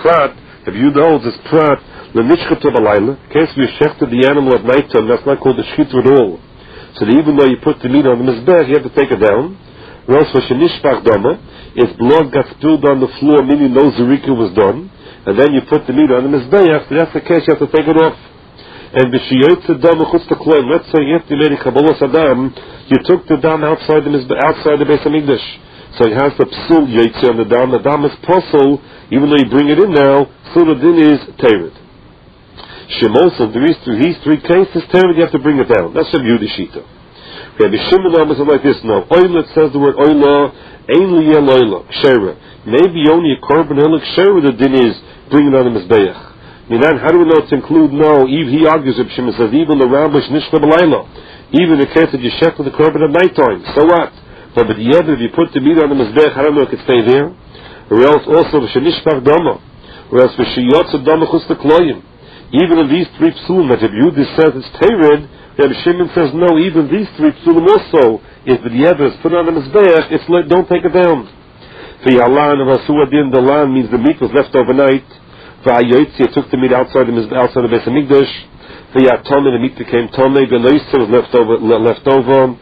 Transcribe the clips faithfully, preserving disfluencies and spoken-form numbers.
prat. If you holds is prat lenishchatu b'layla. In case you shechted the animal at night time, that's not called a shchitu at all. So that even though you put the meat on the mizbech, you have to take it down. Or else for shenishpach dama, if blood got spilled on the floor, meaning no zerika was done, and then you put the meat on the mizbech, so that's the case, you have to take it off. And b'shiyotze dama chutz t'kloim, let's say after you made a kabbalah sadam, you took the dam outside the mizbech, outside the Beis Hamikdash. So it has the psul yotze on the dam, the dam is puzzle, even though you bring it in now, so the din is tered. Shemosa, these three cases, tered, you have to bring it down. That's Rabbi Yehuda Shita. Rabbi Shimon is like this, no. Oila, it says the word oila, ein liyel oila, kshera. Maybe only a korban oila kshera, the din is bringing on the mizbeach. Minan, how do we know to include? No, he argues, Rabbi Shimon says, even the rambush nishla b'layla, even in the case that you shecht with the korban at night time, so what? But the other, if you put the meat on the mizbeach, I don't know if it can stay there. Or else also, v'shenishpach dama, or else v'shiyotze dama chutz t'kloyim. Even in these three psulim that Rabbi Yehuda says it's tered, Rabbi Shimon says no. Even these three psulim also, if the other is put on the mizbeach, it's let, don't take it down. V'yalan of asua din dalan means the meat was left overnight. V'ayotzi took the meat outside the outside the Beis Hamikdash. V'yatome the meat became tome. V'noisa was left over left over.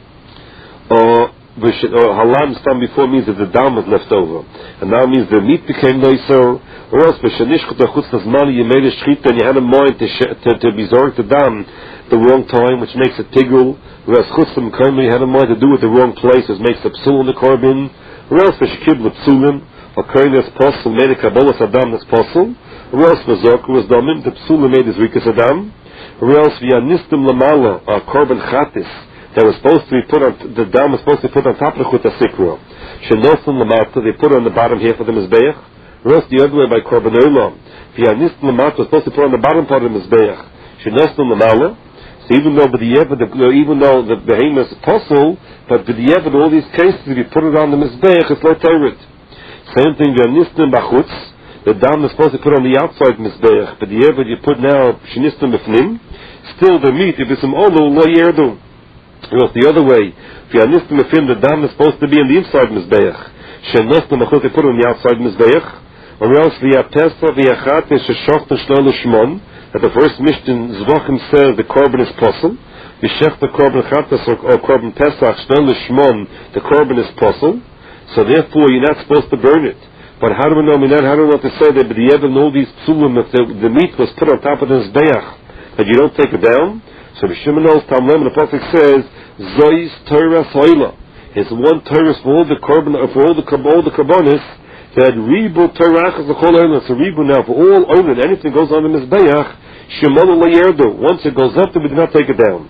Or halam stam before means that the dam was left over, and now means the meat became noiser. Or else, b'shenishchut chutz l'zman, you made a shchita and you had a mind to to, to be zorg the dam the wrong time, which makes it tigul. Whereas chutz l'mkayim, you had a mind to do it the wrong place, which makes the psul in the korban. Or else, b'shekib l'psulim, or kain as possible, made a kabbalah sadam that's possible. Or else, b'zorku was damim, the psulim made his rikas adam. Or else, v'yanistim l'mala, or korban chatis, that was supposed to be put on, the dam was supposed to be put on top of the chut hasikra. Shenosim l'mata, they put it on the bottom half of the mizbeach. Or else the other way by korban olam. V'yanistim l'mata was supposed to put on the bottom part of the mizbeach. Shenosim l'mala. So even though the even though the behemoth is possible, but the Yevad, all these cases, if you put it on the mizbeach, it's like tered. Same thing, v'yanistim b'chutz. The dam is supposed to put on the outside mizbeach, but the Yevad you put now shenistim b'fnim. Still the meat, if it's some olu, lo yerdu. Well, the other way, v'yanistim b'fnim, the dam is supposed to be on the inside mizbeach. Shenistim b'chutz, they put it on the outside mizbeach. Or else v'yatesa v'yachat v'sheshochta shlo l'shmon. That the first Mishnah Zvachim says the korban is possible. V'shech the korban chatas or korban pesach shlo l'shmon, the korban is possible. So therefore you're not supposed to burn it. But how do we know? How do we know to say that the Yevan all these psulim, if the, the meat was put on top of this beach, that you don't take it down? So the Shimon knows Tamlem, the Pasuk says Zois Torah Soila. It's one Torah for all the korban, for all the all the korbanos. That ribu terachas l'chol olam. So ribu now for all olam, anything goes on the mizbeach, shemonu layerdu. Once it goes up, then we do not take it down.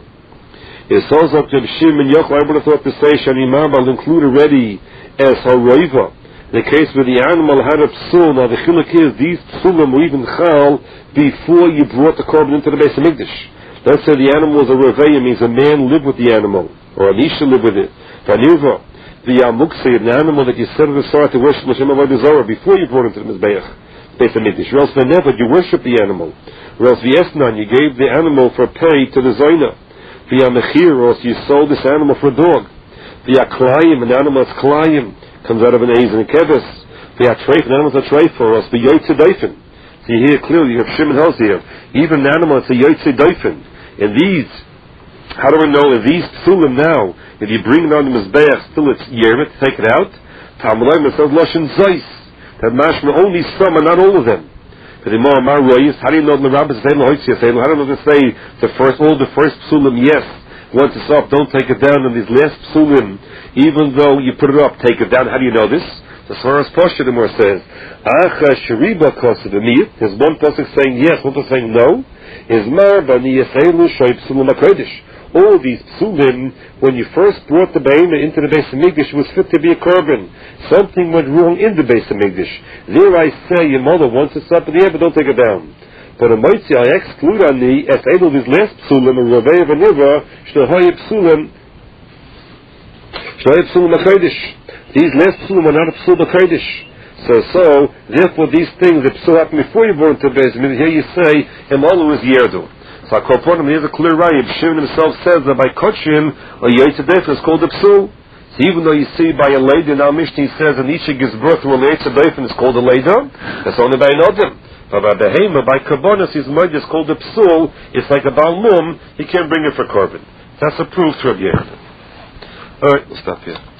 It says up to Shimon Yochel. I would have thought to say shanimam, I'll include already as haroiva. The case where the animal had a psul. Now the chiluk is these psulim were even chal before you brought the korban into the Beis Hamikdash. Let's say the animal was a reveya, means a man lived with the animal, or an isha lived with it. Vaniva. The Yamuksei, the animal that you set aside to worship Hashem Avodah Zarah before you brought him to the Mizbeach, Beis Hamikdash. Or else whenever you worship the animal, or else v'yesnan, you gave the animal for pay to the Zayna. The Yamechir, or else you sold this animal for a dog. The Yaklayim, an animal that's Klayim, comes out of an Eiz and a Keves. The Yatreif, an animal that's a Treif, or else the Yotzei Doifen. So you hear clearly, you have Shimon Hos here. Even an animal that's a Yotzei Doifen. And these, how do we know if these psulim now, if you bring it on the mizbeach, still it's yermit, take it out. Talmud says lashon zeis, that mashma only some and not all of them. But the more Amar Royis, how do you know the rabbis say lohitzia say? How do you know to say the first, all the first psulim? Yes, once it's up, don't take it down. And these last psulim, even though you put it up, take it down. How do you know this? The Svaras Posha the more says, Acha sheriba kosedemiyit. There's one person saying yes, one person saying no. Is mar bani yisaylu shoy psulim hakodesh. All these psulim, when you first brought the behemoth into the Beis Hamikdash, was fit to be a korban. Something went wrong in the Beis Hamikdash. There I say, your mother wants it up in the air, but don't take it down. But in Moitzi, I exclude on the as able these last psulim, a ravei of a niva, shlohoye psulim, shlohoye psulim hakodesh. These last psulim are not a psul hakodesh. So, so, therefore, these things that psul happened before you brought into the Beis Hamikdash, here you say, emalu is yerdu. So I call upon him, here's a clear raya. Shimon himself says that by Kochim, or Yotzei Doifen is called a psul. So So even though you see by a lady, now Mishnah says an Isha gives birth to a Leitza Doifen, it's called a Leida, that's only by an Odom. But by Behema, by Karbonis, his mud is called a Psul, it's like a Balmum, he can't bring it for Korban. That's a proof to Rabbi Yehuda. Alright, we'll stop here.